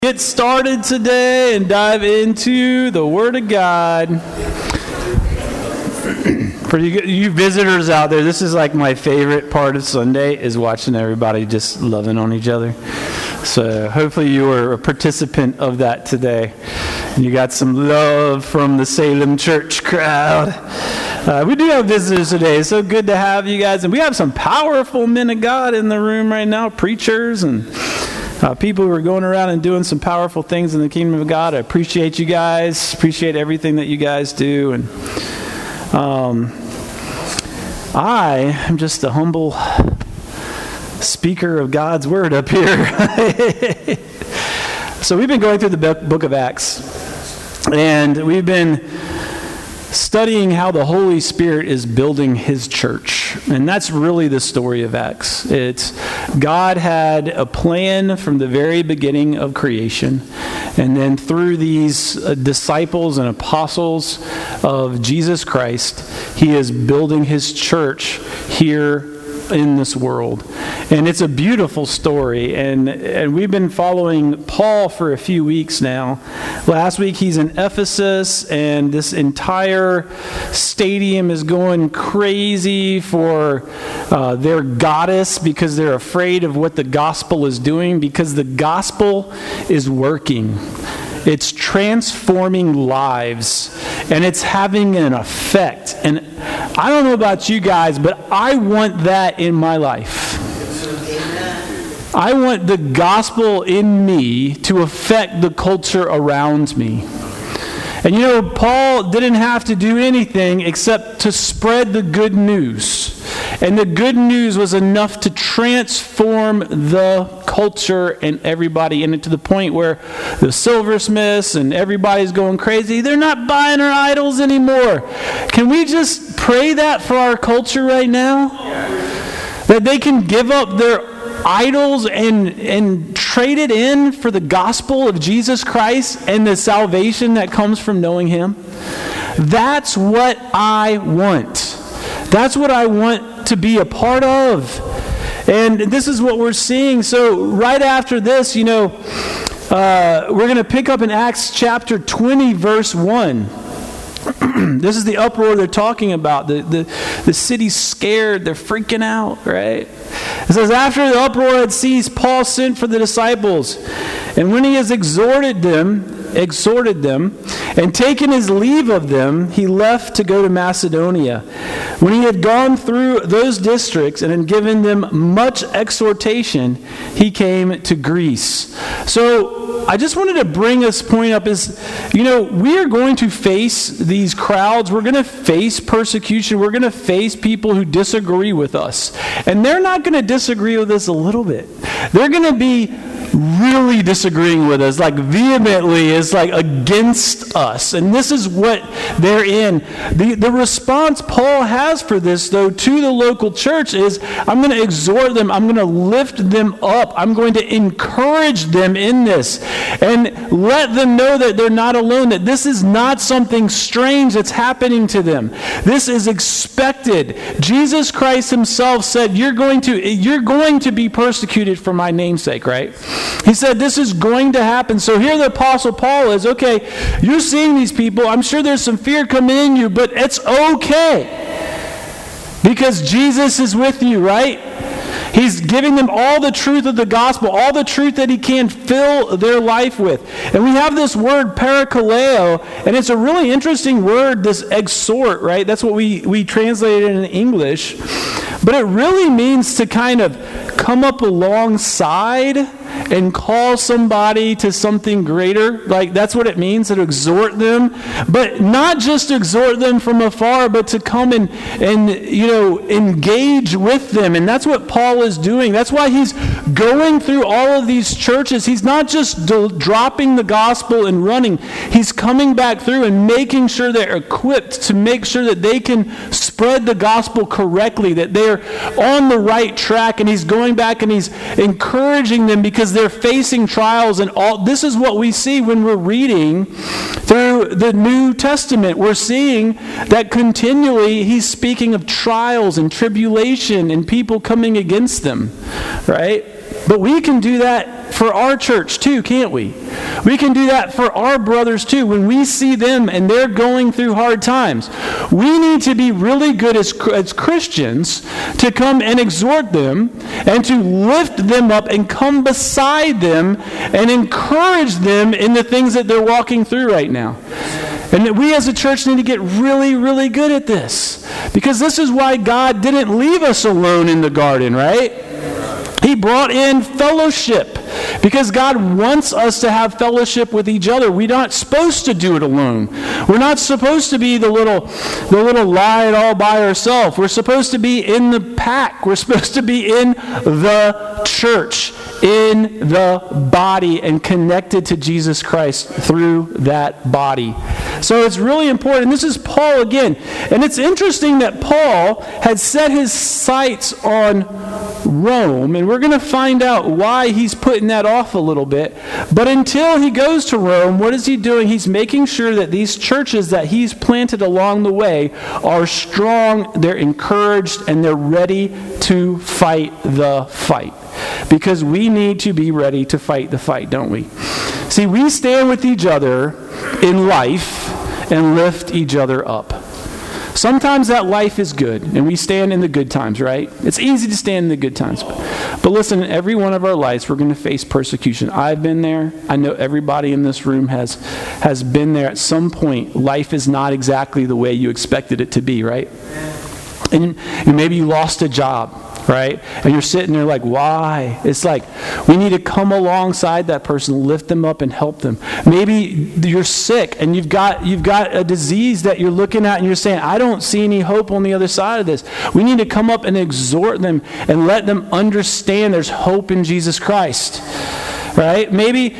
Get started today and dive into the Word of God. For you visitors out there, this is like my favorite part of Sunday, is watching everybody just loving on each other. So hopefully you were a participant of that today. And you got some love from the Salem Church crowd. We do have visitors today. It's so good to have you guys. And we have some powerful men of God in the room right now, preachers and people who are going around and doing some powerful things in the kingdom of God. I appreciate you guys. Appreciate everything that you guys do. And I am just a humble speaker of God's word up here. So we've been going through the book of Acts, and we've been studying how the Holy Spirit is building His church. And that's really the story of Acts. It's God had a plan from the very beginning of creation. And then through these disciples and apostles of Jesus Christ, He is building His church here in this world. And it's a beautiful story. And we've been following Paul for a few weeks now. Last week he's in Ephesus, and this entire stadium is going crazy for their goddess because they're afraid of what the gospel is doing, because the gospel is working. It's transforming lives, and it's having an effect. And I don't know about you guys, but I want that in my life. I want the gospel in me to affect the culture around me. And you know, Paul didn't have to do anything except to spread the good news. And the good news was enough to transform the culture and everybody in it, to the point where the silversmiths and everybody's going crazy. They're not buying our idols anymore. Can we just pray that for our culture right now? That they can give up their idols and trade it in for the gospel of Jesus Christ and the salvation that comes from knowing Him. That's what I want. That's what I want to be a part of. And this is what we're seeing. So right after this, you know, we're going to pick up in Acts chapter 20, verse 1. This is the uproar they're talking about. The city's scared. They're freaking out, right? It says, after the uproar had ceased, Paul sent for the disciples. And when he has exhorted them, and taken his leave of them, he left to go to Macedonia. When he had gone through those districts and had given them much exhortation, he came to Greece. So I just wanted to bring this point up is, you know, we are going to face these crowds. We're going to face persecution. We're going to face people who disagree with us. And they're not going to disagree with us a little bit. They're going to be really disagreeing with us, like vehemently, is like against us. And this is what they're in. The response Paul has for this, though, to the local church is, I'm going to exhort them, I'm going to lift them up, I'm going to encourage them in this, and let them know that they're not alone, that this is not something strange that's happening to them. This is expected. Jesus Christ Himself said, you're going to be persecuted for my name's sake, right? He said this is going to happen. So here the Apostle Paul is, okay, you're seeing these people. I'm sure there's some fear coming in you, but it's okay. Because Jesus is with you, right? He's giving them all the truth of the gospel, all the truth that He can fill their life with. And we have this word parakaleo, and it's a really interesting word, this exhort, right? That's what we translated in English. But it really means to kind of come up alongside and call somebody to something greater. Like, that's what it means, to exhort them. But not just exhort them from afar, but to come and you know, engage with them. And that's what Paul is doing. That's why he's going through all of these churches. He's not just dropping the gospel and running. He's coming back through and making sure they're equipped to make sure that they can spread the gospel correctly, that they're on the right track. And he's going back and he's encouraging them because they're facing trials. And all this is what we see when we're reading through the New Testament. We're seeing that continually he's speaking of trials and tribulation and people coming against them, right? But we can do that for our church too, can't we? We can do that for our brothers too. When we see them and they're going through hard times, we need to be really good as Christians to come and exhort them and to lift them up and come beside them and encourage them in the things that they're walking through right now. And that we as a church need to get really, really good at this. Because this is why God didn't leave us alone in the garden, right? He brought in fellowship. Because God wants us to have fellowship with each other. We're not supposed to do it alone. We're not supposed to be the little lion all by ourselves. We're supposed to be in the pack. We're supposed to be in the church, in the body, and connected to Jesus Christ through that body. So it's really important. This is Paul again. And it's interesting that Paul had set his sights on Rome, and we're going to find out why he's putting that off a little bit. But until he goes to Rome, what is he doing? He's making sure that these churches that he's planted along the way are strong, they're encouraged, and they're ready to fight the fight. Because we need to be ready to fight the fight, don't we? See, we stand with each other in life and lift each other up. Sometimes that life is good, and we stand in the good times, right? It's easy to stand in the good times. But listen, in every one of our lives, we're going to face persecution. I've been there. I know everybody in this room has been there at some point. Life is not exactly the way you expected it to be, right? And maybe you lost a job, right? And you're sitting there like, why? It's like, we need to come alongside that person, lift them up and help them. Maybe you're sick and you've got a disease that you're looking at and you're saying, I don't see any hope on the other side of this. We need to come up and exhort them and let them understand there's hope in Jesus Christ. Right? Maybe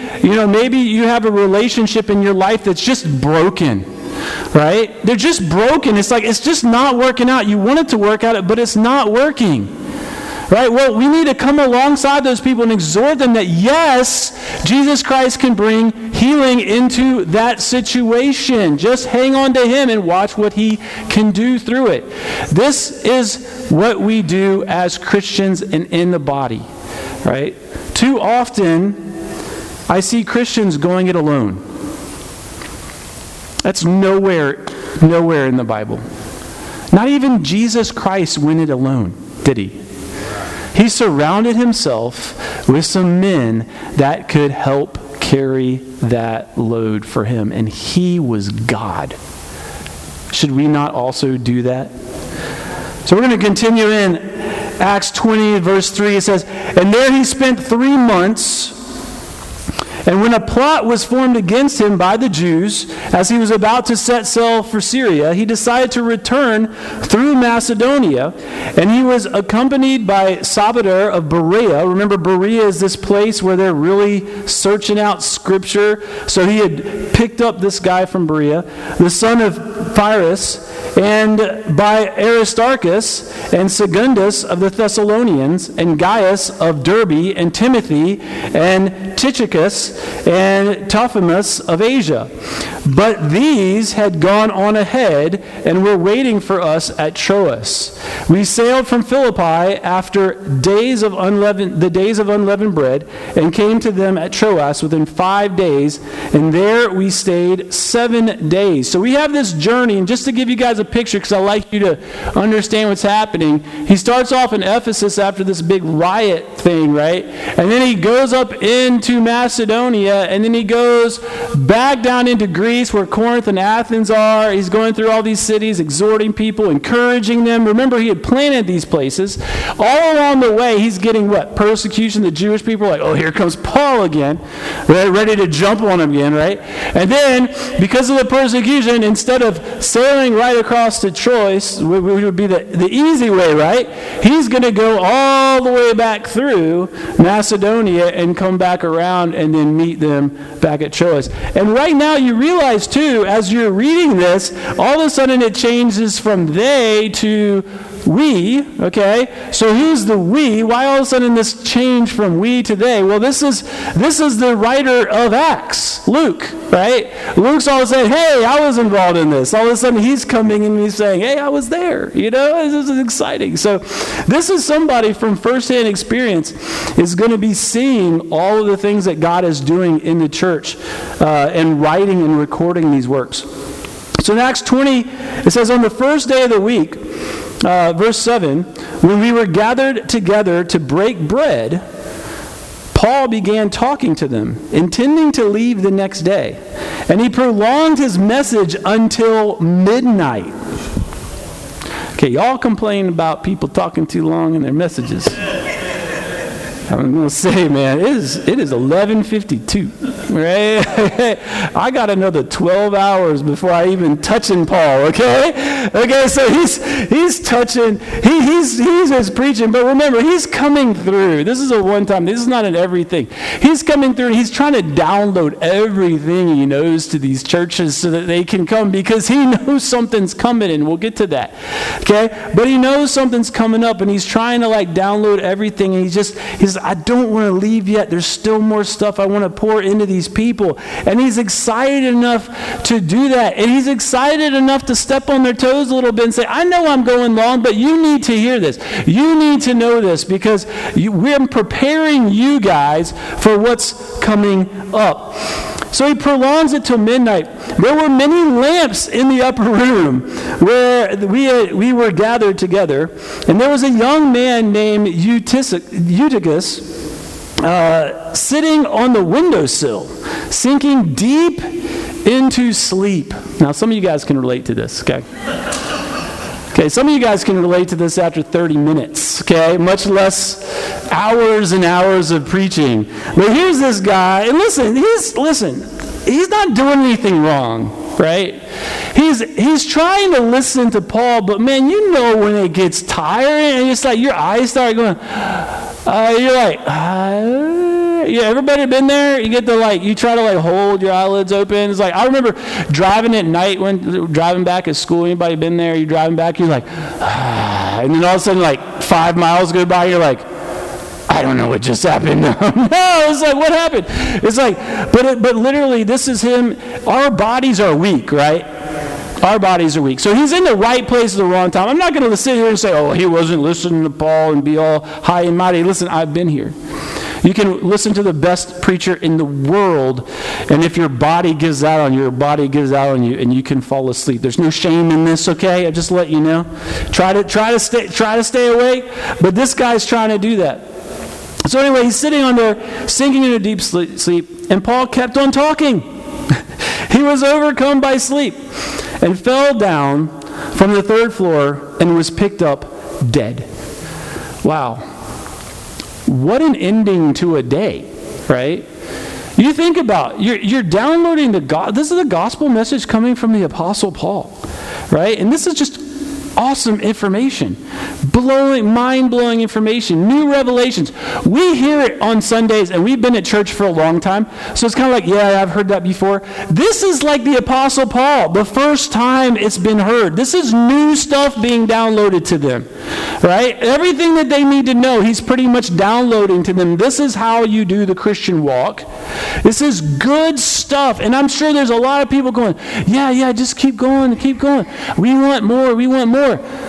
you have a relationship in your life that's just broken. Right? They're just broken. It's like, it's just not working out. You want it to work out, but it's not working. Right? Well, we need to come alongside those people and exhort them that, yes, Jesus Christ can bring healing into that situation. Just hang on to him and watch what he can do through it. This is what we do as Christians and in the body. Right? Too often, I see Christians going it alone. That's nowhere in the Bible. Not even Jesus Christ went it alone, did he? He surrounded himself with some men that could help carry that load for him, and he was God. Should we not also do that? So we're going to continue in Acts 20, verse 3. It says, and there he spent 3 months. And when a plot was formed against him by the Jews, as he was about to set sail for Syria, he decided to return through Macedonia, and he was accompanied by Sopater of Berea. Remember, Berea is this place where they're really searching out Scripture. So he had picked up this guy from Berea, the son of Pyrrhus, and by Aristarchus and Secundus of the Thessalonians, and Gaius of Derbe, and Timothy, and Tychicus, and Trophimus of Asia. But these had gone on ahead and were waiting for us at Troas. We sailed from Philippi after the days of unleavened bread, and came to them at Troas within 5 days, and there we stayed 7 days. So we have this journey, and just to give you guys a picture, because I like you to understand what's happening, he starts off in Ephesus after this big riot thing, right? And then he goes up into Macedonia, and then he goes back down into Greece where Corinth and Athens are. He's going through all these cities, exhorting people, encouraging them. Remember, he had planted these places. All along the way, he's getting what? Persecution. The Jewish people are like, oh, here comes Paul again. They're ready to jump on him again, right? And then, because of the persecution, instead of sailing right across to Troas, which would be the easy way, right? He's going to go all the way back through Macedonia and come back around and then meet them back at Troas. And right now you realize too, as you're reading this, all of a sudden it changes from they to we, okay? So who's the we? Why all of a sudden this change from we to they? Well, this is the writer of Acts, Luke, right? Luke's all saying, hey, I was involved in this. All of a sudden he's coming and he's saying, hey, I was there. You know, this is exciting. So this is somebody from firsthand experience is going to be seeing all of the things that God is doing in the church and writing and recording these works. So in Acts 20, it says, on the first day of the week, verse 7, when we were gathered together to break bread, Paul began talking to them, intending to leave the next day. And he prolonged his message until midnight. Okay, y'all complain about people talking too long in their messages. I'm going to say, man, it is 11:52, right? I got another 12 hours before I even touching Paul, okay? Okay, so he's touching, he's just preaching, but remember, he's coming through. This is a one-time, this is not an everything. He's coming through, and he's trying to download everything he knows to these churches so that they can come, because he knows something's coming, and we'll get to that, okay? But he knows something's coming up, and he's trying to download everything, and he's I don't want to leave yet. There's still more stuff I want to pour into these people. And he's excited enough to do that. And he's excited enough to step on their toes a little bit and say, I know I'm going long, but you need to hear this. You need to know this, because we're preparing you guys for what's coming up. So he prolongs it till midnight. There were many lamps in the upper room where we were gathered together. And there was a young man named Eutychus sitting on the windowsill, sinking deep into sleep. Now, some of you guys can relate to this, okay? Okay, some of you guys can relate to this after 30 minutes, okay? Much less hours and hours of preaching. But here's this guy, and listen, he's not doing anything wrong, right? He's trying to listen to Paul, but man, you know when it gets tiring, and it's like your eyes start going, you're like, yeah, everybody been there? You get to you try to hold your eyelids open. It's like, I remember driving at night when driving back at school. Anybody been there? You're driving back, you're like, and then all of a sudden 5 miles go by, you're like, I don't know what just happened. No, it's like, what happened? It's like, but literally, this is him. Our bodies are weak, right? Our bodies are weak. So he's in the right place at the wrong time. I'm not going to sit here and say, oh, he wasn't listening to Paul and be all high and mighty. Listen, I've been here. You can listen to the best preacher in the world, and if your body gives out on you, your body gives out on you, and you can fall asleep. There's no shame in this, okay? I just let you know. Try to stay awake, but this guy's trying to do that. So anyway, he's sitting on there, sinking into deep sleep, and Paul kept on talking. He was overcome by sleep and fell down from the third floor and was picked up dead. Wow. What an ending to a day, right? You think about, you're downloading this is the gospel message coming from the Apostle Paul, right? And this is just awesome information, mind-blowing information, new revelations. We hear it on Sundays, and we've been at church for a long time, so it's kind of like, yeah, I've heard that before. This is like the Apostle Paul, the first time it's been heard. This is new stuff being downloaded to them, right? Everything that they need to know, he's pretty much downloading to them. This is how you do the Christian walk. This is good stuff, and I'm sure there's a lot of people going, yeah, just keep going. We want more.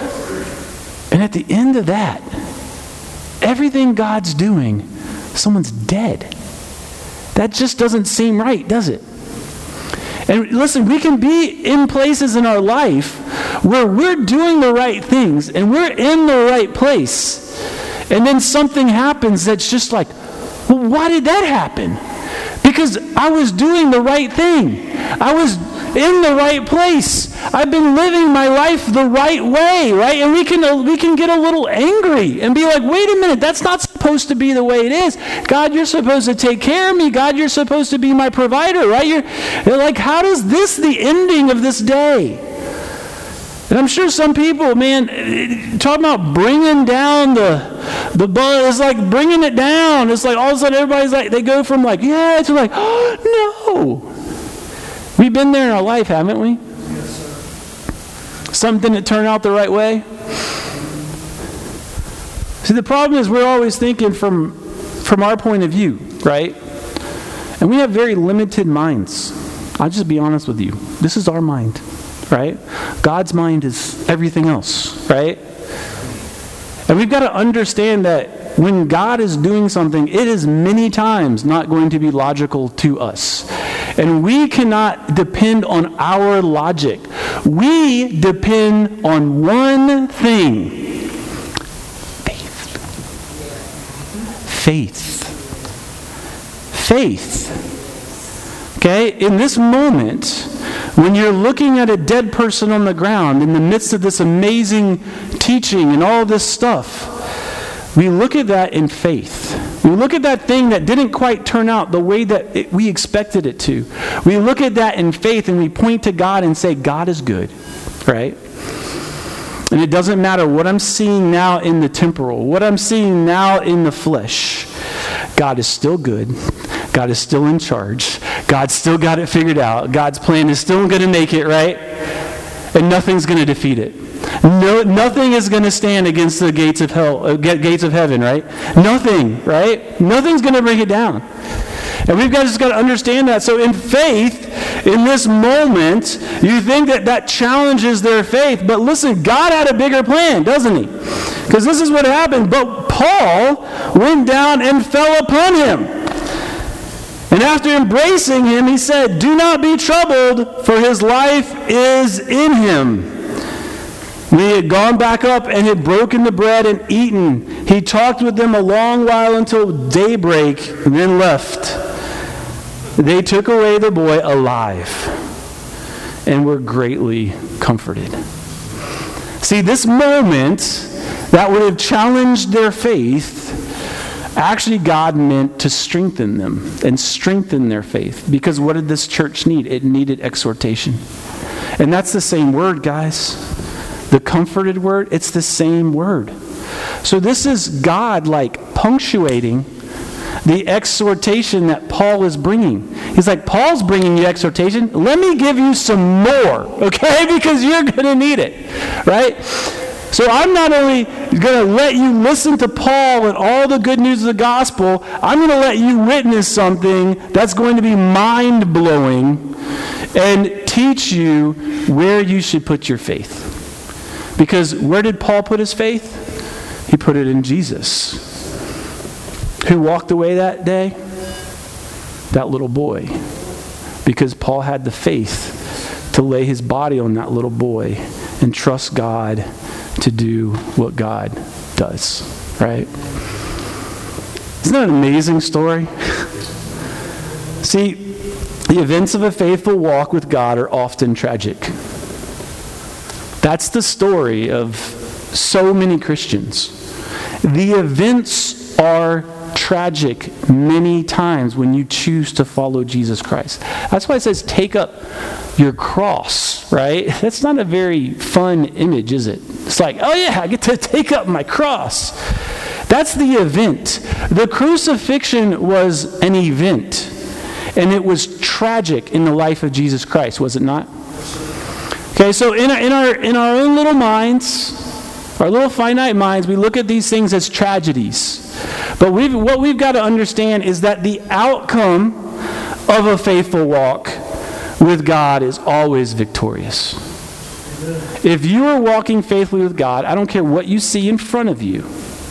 And at the end of that, everything God's doing, someone's dead. That just doesn't seem right, does it? And listen, we can be in places in our life where we're doing the right things and we're in the right place. And then something happens that's just like, well, why did that happen? Because I was doing the right thing. I was in the right place. I've been living my life the right way, right? And we can get a little angry and be like, wait a minute, that's not supposed to be the way it is. God, you're supposed to take care of me. God, you're supposed to be my provider, right? You're like, how does this the ending of this day? And I'm sure some people, man, talking about bringing down the buzz, it's like bringing it down. It's like all of a sudden everybody's like, they go from yeah to oh, no. We've been there in our life, haven't we? Something didn't turn out the right way. See, the problem is we're always thinking from our point of view, right? And we have very limited minds. I'll just be honest with you. This is our mind, right? God's mind is everything else, right? And we've got to understand that when God is doing something, it is many times not going to be logical to us. And we cannot depend on our logic. We depend on one thing. Faith. Okay? In this moment, when you're looking at a dead person on the ground in the midst of this amazing teaching and all this stuff, we look at that in faith. We look at that thing that didn't quite turn out the way that we expected it to. We look at that in faith and we point to God and say, God is good, right? And it doesn't matter what I'm seeing now in the temporal, what I'm seeing now in the flesh. God is still good. God is still in charge. God's still got it figured out. God's plan is still going to make it, right? And nothing's going to defeat it. No, nothing is going to stand against the gates of hell, gates of heaven, right? Nothing, right? Nothing's going to bring it down. And we've just got to understand that. So in faith, in this moment, you think that challenges their faith. But listen, God had a bigger plan, doesn't he? Because this is what happened. But Paul went down and fell upon him. And after embracing him, he said, "Do not be troubled, for his life is in him." When he had gone back up and had broken the bread and eaten, he talked with them a long while until daybreak, and then left. They took away the boy alive and were greatly comforted. See, this moment that would have challenged their faith, actually God meant to strengthen them and strengthen their faith. Because what did this church need? It needed exhortation. And that's the same word, guys. The comforted word, it's the same word. So this is God punctuating the exhortation that Paul is bringing. He's like, Paul's bringing you exhortation. Let me give you some more, okay? Because you're going to need it, right? So I'm not only going to let you listen to Paul and all the good news of the gospel, I'm going to let you witness something that's going to be mind-blowing and teach you where you should put your faith. Because where did Paul put his faith? He put it in Jesus. Who walked away that day? That little boy. Because Paul had the faith to lay his body on that little boy and trust God to do what God does. Right? Isn't that an amazing story? See, the events of a faithful walk with God are often tragic. That's the story of so many Christians. The events are tragic many times when you choose to follow Jesus Christ. That's why it says take up your cross, right? That's not a very fun image, is it? It's like, oh yeah, I get to take up my cross. That's the event. The crucifixion was an event, and it was tragic in the life of Jesus Christ, was it not? Okay, so in our own little minds, our little finite minds, we look at these things as tragedies. But what we've got to understand is that the outcome of a faithful walk with God is always victorious. If you are walking faithfully with God, I don't care what you see in front of you,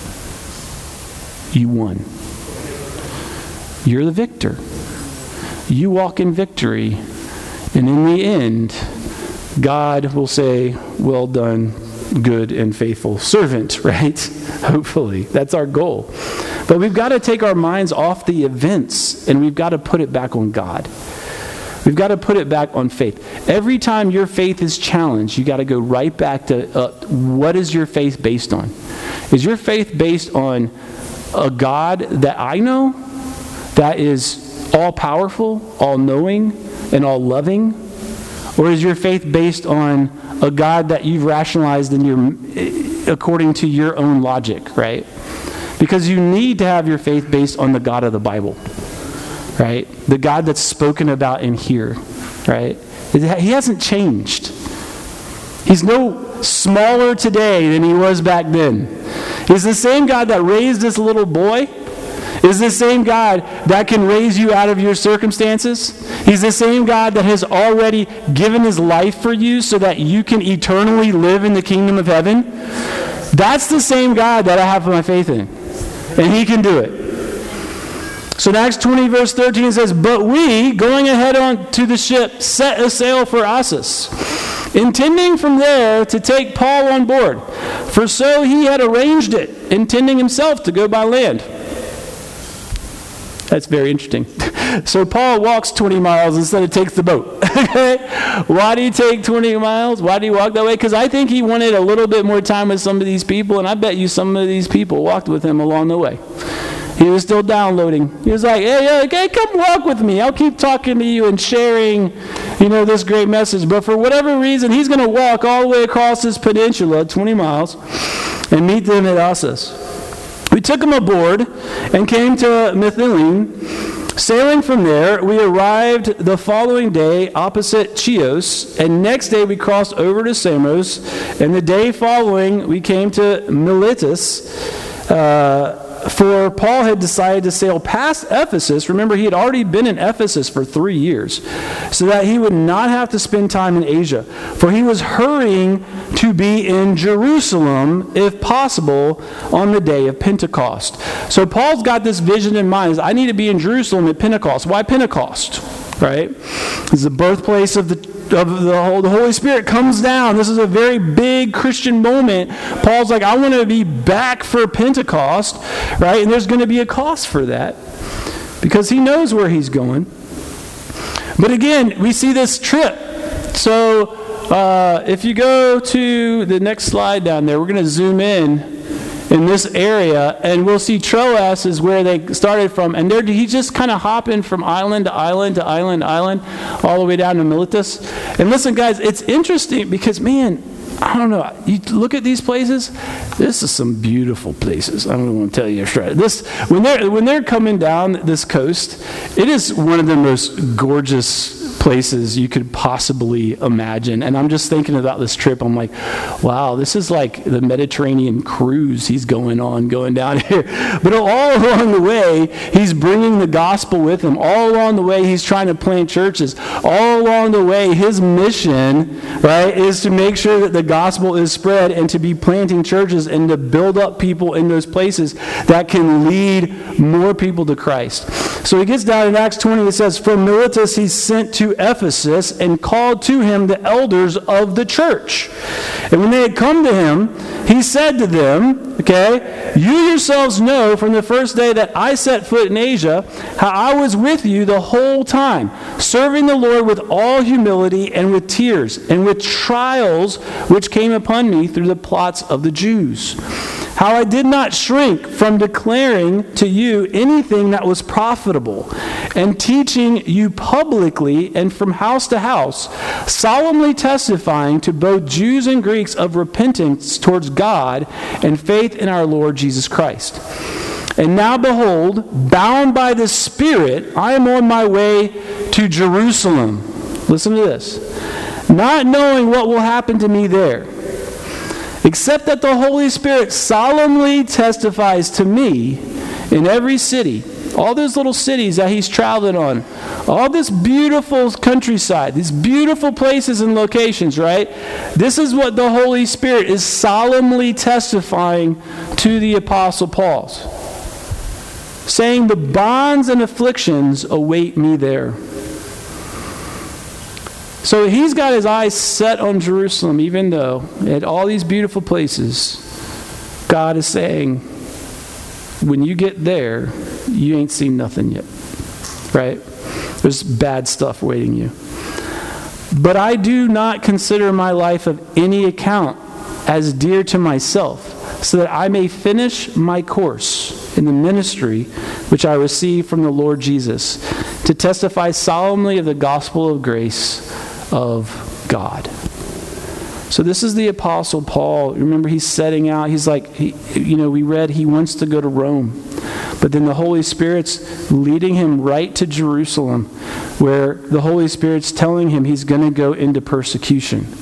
you won. You're the victor. You walk in victory, and in the end, God will say, "Well done, good and faithful servant," right? Hopefully. That's our goal. But we've got to take our minds off the events, and we've got to put it back on God. We've got to put it back on faith. Every time your faith is challenged, you got to go right back to what is your faith based on? Is your faith based on a God that I know, that is all-powerful, all-knowing, and all-loving? Or is your faith based on a God that you've rationalized according to your own logic, right? Because you need to have your faith based on the God of the Bible, right? The God that's spoken about in here, right? He hasn't changed. He's no smaller today than he was back then. He's the same God that raised this little boy. Is the same God that can raise you out of your circumstances. He's the same God that has already given his life for you so that you can eternally live in the kingdom of heaven. That's the same God that I have my faith in. And he can do it. So in Acts 20 verse 13 it says, "But we, going ahead on to the ship, set a sail for Assos, intending from there to take Paul on board. For so he had arranged it, intending himself to go by land." That's very interesting. So Paul walks 20 miles instead of takes the boat. Why do you take 20 miles? Why do you walk that way? Because I think he wanted a little bit more time with some of these people, and I bet you some of these people walked with him along the way. He was still downloading. He was like, hey, come walk with me. I'll keep talking to you and sharing, this great message. But for whatever reason, he's going to walk all the way across this peninsula, 20 miles, and meet them at Assos. We took him aboard and came to Mytilene. Sailing from there, we arrived the following day opposite Chios, and next day we crossed over to Samos, and the day following we came to Miletus, for Paul had decided to sail past Ephesus. Remember, he had already been in Ephesus for 3 years, so that he would not have to spend time in Asia. For he was hurrying to be in Jerusalem, if possible, on the day of Pentecost. So Paul's got this vision in mind. I need to be in Jerusalem at Pentecost. Why Pentecost? Right? It's the birthplace of the Holy Spirit comes down. This is a very big Christian moment. Paul's like, I want to be back for Pentecost, right? And there's going to be a cost for that because he knows where he's going. But again, we see this trip. So if you go to the next slide down there, we're going to zoom in this area, and we'll see Troas is where they started from, and he's just kind of hopping from island to island to island to island, all the way down to Miletus. And listen, guys, it's interesting because, man, I don't know. You look at these places. This is some beautiful places. I don't want to tell you straight. This when they're coming down this coast, it is one of the most gorgeous places you could possibly imagine. And I'm just thinking about this trip. I'm like, wow, this is like the Mediterranean cruise he's going down here. But all along the way, he's bringing the gospel with him. All along the way, he's trying to plant churches. All along the way, his mission, right, is to make sure that the gospel is spread and to be planting churches and to build up people in those places that can lead more people to Christ. So he gets down in Acts 20, it says, from Miletus he sent to Ephesus and called to him the elders of the church. And when they had come to him, he said to them, you yourselves know from the first day that I set foot in Asia, how I was with you the whole time, serving the Lord with all humility and with tears and with trials which came upon me through the plots of the Jews. How I did not shrink from declaring to you anything that was profitable, and teaching you publicly and from house to house, solemnly testifying to both Jews and Greeks of repentance towards God and faith in our Lord Jesus Christ. And now behold, bound by the Spirit, I am on my way to Jerusalem. Listen to this. Not knowing what will happen to me there, except that the Holy Spirit solemnly testifies to me in every city, all those little cities that he's traveling on, all this beautiful countryside, these beautiful places and locations, right? This is what the Holy Spirit is solemnly testifying to the Apostle Paul, saying the bonds and afflictions await me there. So he's got his eyes set on Jerusalem, even though at all these beautiful places, God is saying, when you get there, you ain't seen nothing yet, right? There's bad stuff waiting you. But I do not consider my life of any account as dear to myself, so that I may finish my course in the ministry which I received from the Lord Jesus, to testify solemnly of the gospel of grace of God. So this is the Apostle Paul. Remember, he's setting out. He's like, we read he wants to go to Rome. But then the Holy Spirit's leading him right to Jerusalem, where the Holy Spirit's telling him he's going to go into persecution.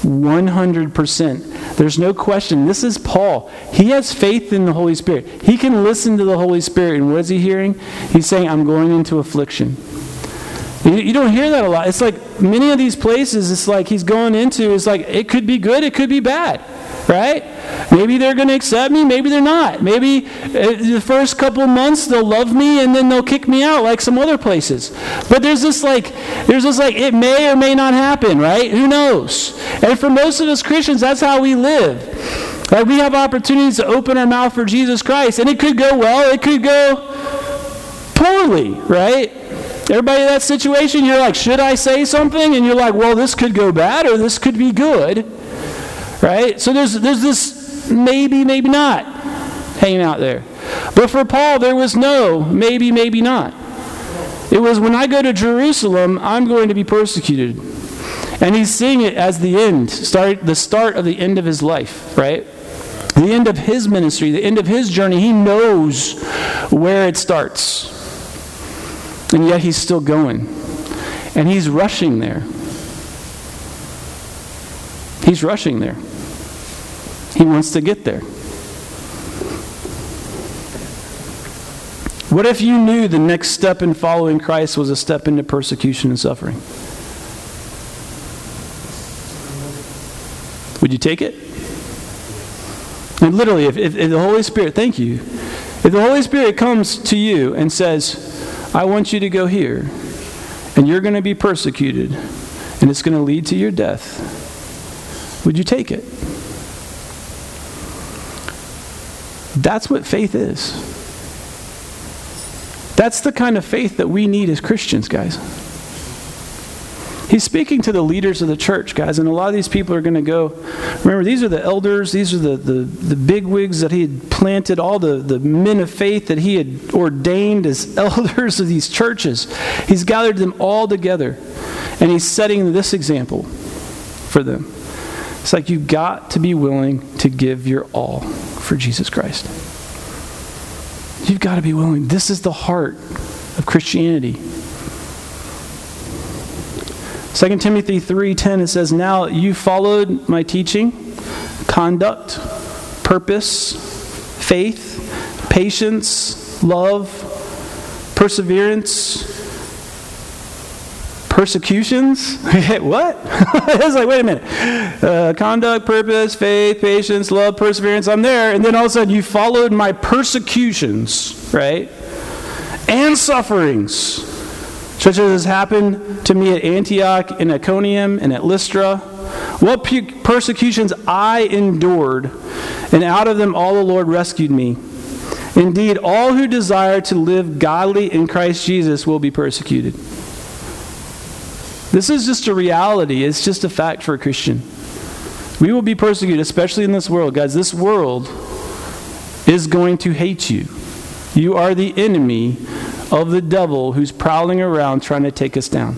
100%. There's no question. This is Paul. He has faith in the Holy Spirit. He can listen to the Holy Spirit. And what is he hearing? He's saying, I'm going into affliction. You don't hear that a lot. It's like many of these places, it's like he's going into, it's like it could be good, it could be bad, right? Maybe they're going to accept me, maybe they're not. Maybe the first couple of months they'll love me and then they'll kick me out like some other places. But there's this like it may or may not happen, right? Who knows? And for most of us Christians, that's how we live. Like we have opportunities to open our mouth for Jesus Christ, and it could go well, it could go poorly, right? Everybody in that situation, you're like, should I say something? And you're like, well, this could go bad or this could be good, right? So there's this maybe, maybe not hanging out there. But for Paul, there was no maybe, maybe not. It was when I go to Jerusalem, I'm going to be persecuted. And he's seeing it as the end, the start of the end of his life, right? The end of his ministry, the end of his journey. He knows where it starts. And yet he's still going. And he's rushing there. He's rushing there. He wants to get there. What if you knew the next step in following Christ was a step into persecution and suffering? Would you take it? And literally, if the Holy Spirit, thank you. If the Holy Spirit comes to you and says, I want you to go here, and you're going to be persecuted, and it's going to lead to your death, would you take it? That's what faith is. That's the kind of faith that we need as Christians, guys. He's speaking to the leaders of the church, guys, and a lot of these people are going to go, remember, these are the elders, these are the bigwigs that he had planted, all the men of faith that he had ordained as elders of these churches. He's gathered them all together, and he's setting this example for them. It's like you've got to be willing to give your all for Jesus Christ. You've got to be willing. This is the heart of Christianity. 2 Timothy 3:10, it says, now you followed my teaching, conduct, purpose, faith, patience, love, perseverance, persecutions. What? It's like, wait a minute. Conduct, purpose, faith, patience, love, perseverance. I'm there. And then all of a sudden you followed my persecutions, right? And sufferings. Such as has happened to me at Antioch, and Iconium, and at Lystra. What persecutions I endured, and out of them all the Lord rescued me. Indeed, all who desire to live godly in Christ Jesus will be persecuted. This is just a reality. It's just a fact for a Christian. We will be persecuted, especially in this world. Guys, this world is going to hate you. You are the enemy of the devil who's prowling around trying to take us down.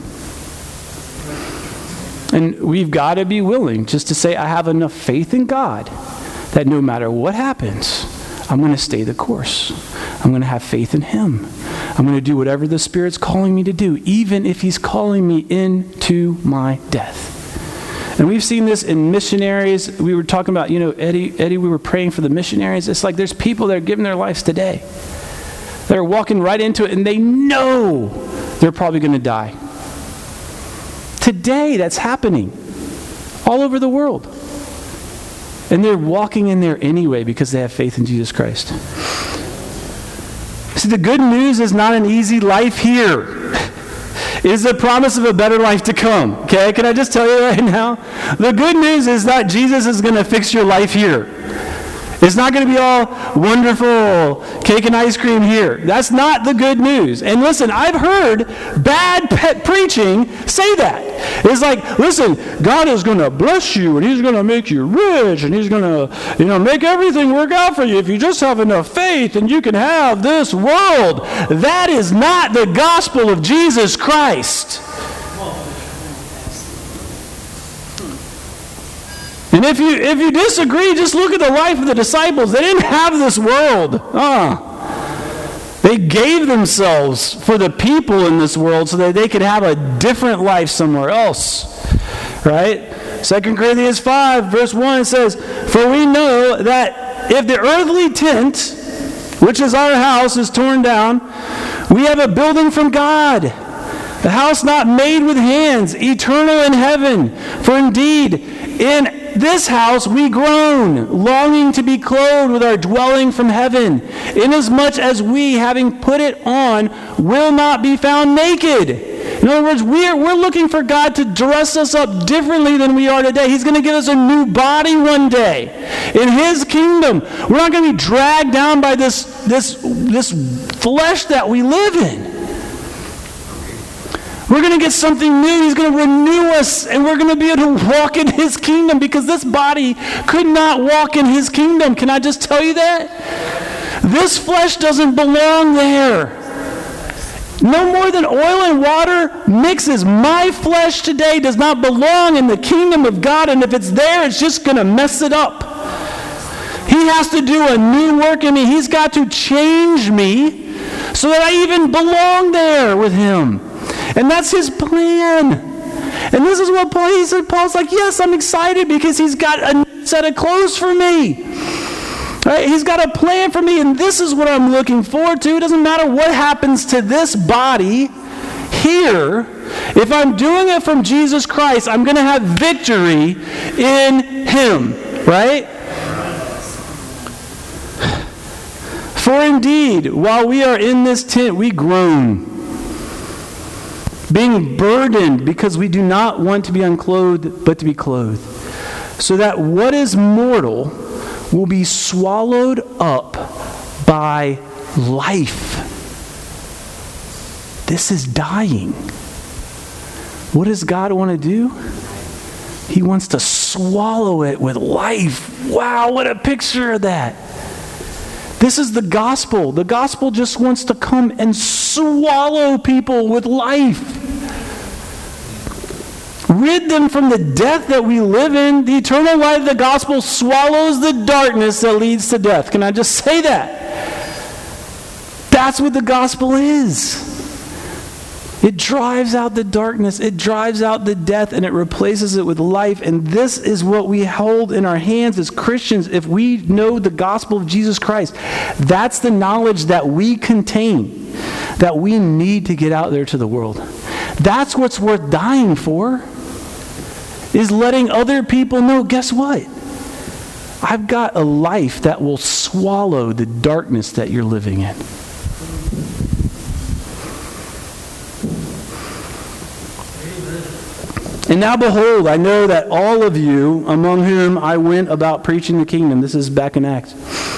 And we've got to be willing just to say, I have enough faith in God that no matter what happens, I'm going to stay the course. I'm going to have faith in Him. I'm going to do whatever the Spirit's calling me to do, even if He's calling me into my death. And we've seen this in missionaries. We were talking about, Eddie, we were praying for the missionaries. It's like there's people that are giving their lives today. They're walking right into it, and they know they're probably going to die. Today, that's happening all over the world. And they're walking in there anyway because they have faith in Jesus Christ. See, the good news is not an easy life here. It is the promise of a better life to come. Okay, can I just tell you right now? The good news is that Jesus is going to fix your life here. It's not going to be all wonderful cake and ice cream here. That's not the good news. And listen, I've heard bad preaching say that. It's like, listen, God is going to bless you, and He's going to make you rich, and He's going to, make everything work out for you if you just have enough faith, and you can have this world. That is not the gospel of Jesus Christ. And if you disagree, just look at the life of the disciples. They didn't have this world. They gave themselves for the people in this world so that they could have a different life somewhere else. Right? 2 Corinthians 5, verse 1 says, "For we know that if the earthly tent, which is our house, is torn down, we have a building from God, a house not made with hands, eternal in heaven. For indeed, in this house we groan, longing to be clothed with our dwelling from heaven, inasmuch as we, having put it on, will not be found naked." In other words, we're looking for God to dress us up differently than we are today. He's going to give us a new body one day in His kingdom. We're not going to be dragged down by this flesh that we live in. We're going to get something new. He's going to renew us, and we're going to be able to walk in His kingdom, because this body could not walk in His kingdom. Can I just tell you that? This flesh doesn't belong there. No more than oil and water mixes. My flesh today does not belong in the kingdom of God, and if it's there, it's just going to mess it up. He has to do a new work in me. He's got to change me so that I even belong there with Him. And that's His plan. And this is what Paul's like, yes, I'm excited because He's got a new set of clothes for me. Right? He's got a plan for me, and this is what I'm looking forward to. It doesn't matter what happens to this body here. If I'm doing it from Jesus Christ, I'm going to have victory in Him. Right? For indeed, while we are in this tent, we groan, being burdened, because we do not want to be unclothed, but to be clothed, so that what is mortal will be swallowed up by life. This is dying. What does God want to do? He wants to swallow it with life. Wow, what a picture of that. This is the gospel. The gospel just wants to come and swallow people with life. Rid them from the death that we live in. The eternal light of the gospel swallows the darkness that leads to death. Can I just say that? That's what the gospel is. It drives out the darkness. It drives out the death, and it replaces it with life. And this is what we hold in our hands as Christians if we know the gospel of Jesus Christ. That's the knowledge that we contain, that we need to get out there to the world. That's what's worth dying for, is letting other people know, guess what? I've got a life that will swallow the darkness that you're living in. And now behold, I know that all of you, among whom I went about preaching the kingdom, this is back in Acts,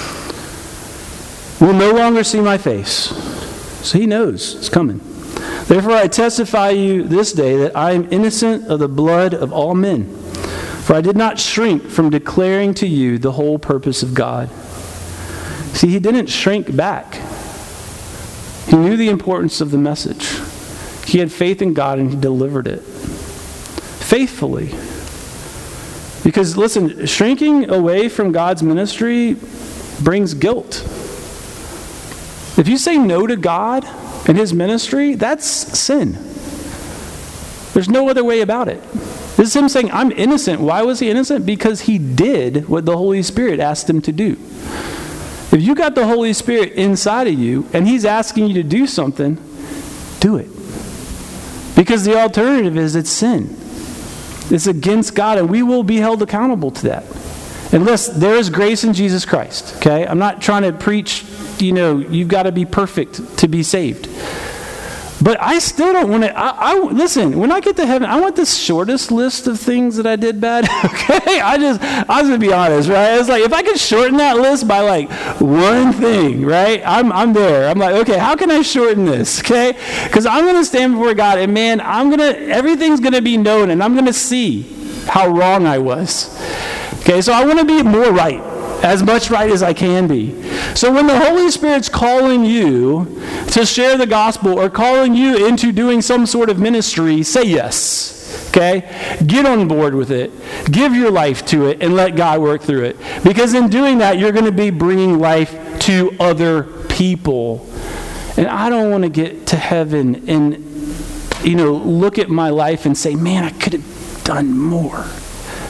will no longer see my face. So He knows it's coming. Therefore I testify you this day that I am innocent of the blood of all men. For I did not shrink from declaring to you the whole purpose of God. See, he didn't shrink back. He knew the importance of the message. He had faith in God and he delivered it faithfully. Because listen, shrinking away from God's ministry brings guilt. If you say no to God and His ministry, that's sin. There's no other way about it. This is Him saying, I'm innocent. Why was He innocent? Because He did what the Holy Spirit asked Him to do. If you got the Holy Spirit inside of you and He's asking you to do something, do it. Because the alternative is it's sin. It's against God, and we will be held accountable to that. Unless there is grace in Jesus Christ, okay? I'm not trying to preach, you've got to be perfect to be saved. But I still don't want to, listen, when I get to heaven, I want the shortest list of things that I did bad, okay? I was going to be honest, right? It's like, if I could shorten that list by like one thing, right? I'm there. I'm like, okay, how can I shorten this, okay? Because I'm going to stand before God, and man, everything's going to be known, and I'm going to see how wrong I was. Okay, so I want to be more right, as much right as I can be. So when the Holy Spirit's calling you to share the gospel or calling you into doing some sort of ministry, say yes. Okay? Get on board with it. Give your life to it and let God work through it. Because in doing that, you're going to be bringing life to other people. And I don't want to get to heaven and, look at my life and say, man, I could have done more.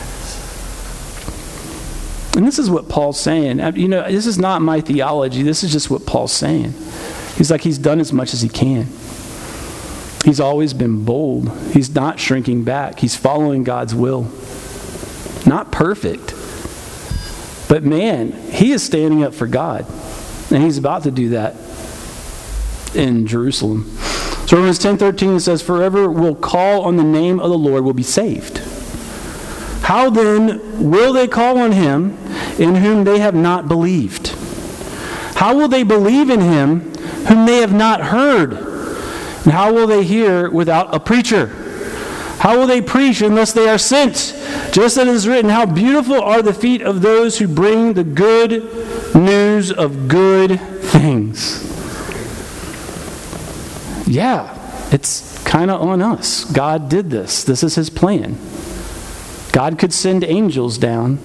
And this is what Paul's saying. You know, this is not my theology. This is just what Paul's saying. He's like, he's done as much as he can. He's always been bold. He's not shrinking back. He's following God's will. Not perfect. But man, he is standing up for God. And he's about to do that in Jerusalem. So Romans 10:13 says, "Forever will call on the name of the Lord will be saved. How then will they call on him in whom they have not believed? How will they believe in him whom they have not heard? And how will they hear without a preacher? How will they preach unless they are sent? Just as it is written, how beautiful are the feet of those who bring the good news of good things." Yeah, it's kind of on us. God did this. This is his plan. God could send angels down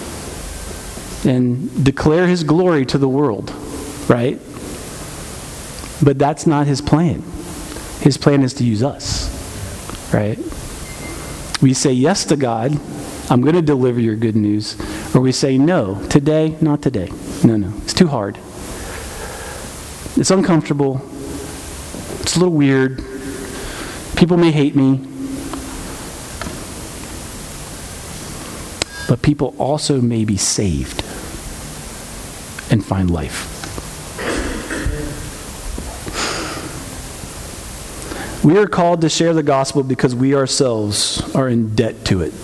and declare his glory to the world, right? But that's not his plan. His plan is to use us, right? We say yes to God, I'm going to deliver your good news. Or we say no, today, not today. No, it's too hard. It's uncomfortable. It's a little weird. People may hate me. But people also may be saved and find life. We are called to share the gospel because we ourselves are in debt to it.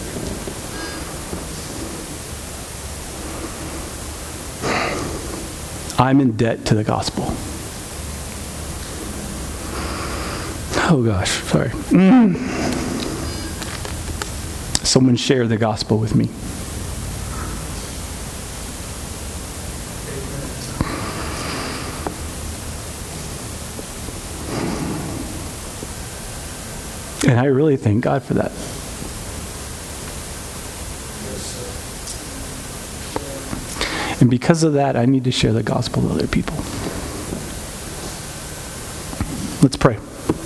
I'm in debt to the gospel. Oh gosh, sorry. Someone share the gospel with me. And I really thank God for that. And because of that, I need to share the gospel with other people. Let's pray.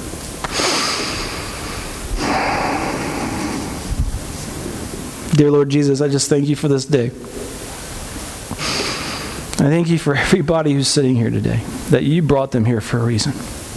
Dear Lord Jesus, I just thank you for this day. I thank you for everybody who's sitting here today, that you brought them here for a reason.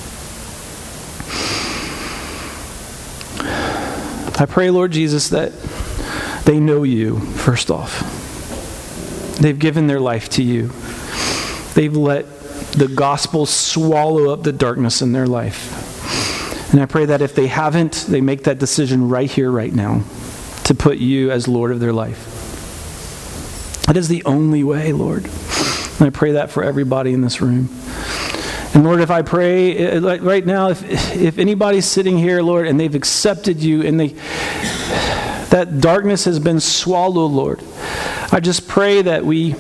I pray, Lord Jesus, that they know you, first off. They've given their life to you. They've let the gospel swallow up the darkness in their life. And I pray that if they haven't, they make that decision right here, right now, to put you as Lord of their life. That is the only way, Lord. And I pray that for everybody in this room. And Lord, if I pray right now, if anybody's sitting here, Lord, and they've accepted you and that darkness has been swallowed, Lord, I just pray that we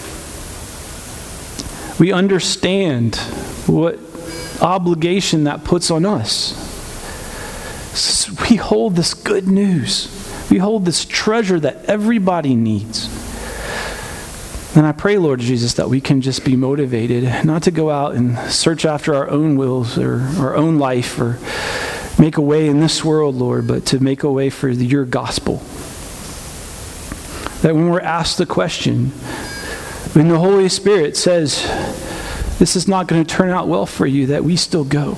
understand what obligation that puts on us. We hold this good news. We hold this treasure that everybody needs. And I pray, Lord Jesus, that we can just be motivated not to go out and search after our own wills or our own life or make a way in this world, Lord, but to make a way for your gospel. That when we're asked the question, when the Holy Spirit says, this is not going to turn out well for you, that we still go.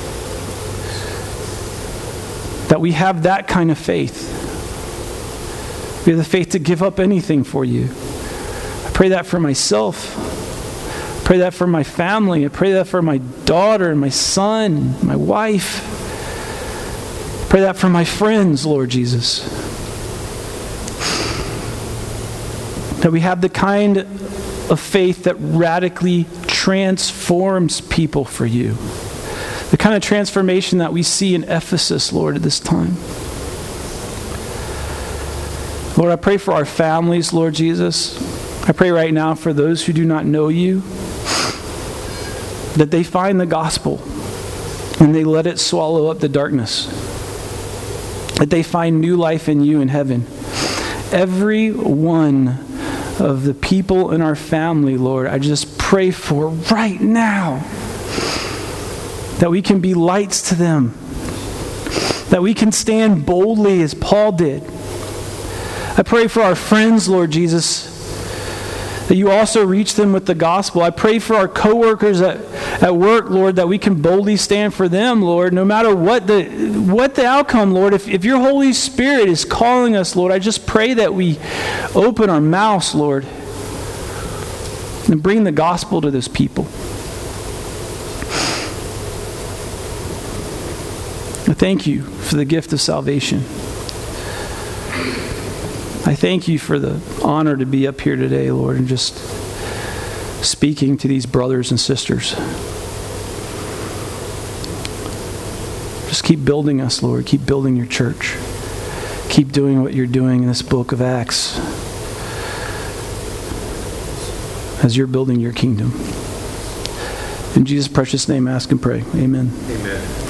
That we have that kind of faith. We have the faith to give up anything for you. I pray that for myself. I pray that for my family. I pray that for my daughter and my son, my wife. I pray that for my friends, Lord Jesus. That we have the kind of faith that radically transforms people for you. The kind of transformation that we see in Ephesus, Lord, at this time. Lord, I pray for our families, Lord Jesus. I pray right now for those who do not know you, that they find the gospel and they let it swallow up the darkness. That they find new life in you in heaven. Every one of the people in our family, Lord, I just pray for right now that we can be lights to them, that we can stand boldly as Paul did. I pray for our friends, Lord Jesus, that you also reach them with the gospel. I pray for our coworkers at work, Lord, that we can boldly stand for them, Lord, no matter what the outcome, Lord. If your Holy Spirit is calling us, Lord, I just pray that we open our mouths, Lord, and bring the gospel to those people. I thank you for the gift of salvation. I thank you for the honor to be up here today, Lord, and just speaking to these brothers and sisters. Just keep building us, Lord. Keep building your church. Keep doing what you're doing in this book of Acts as you're building your kingdom. In Jesus' precious name, I ask and pray. Amen. Amen.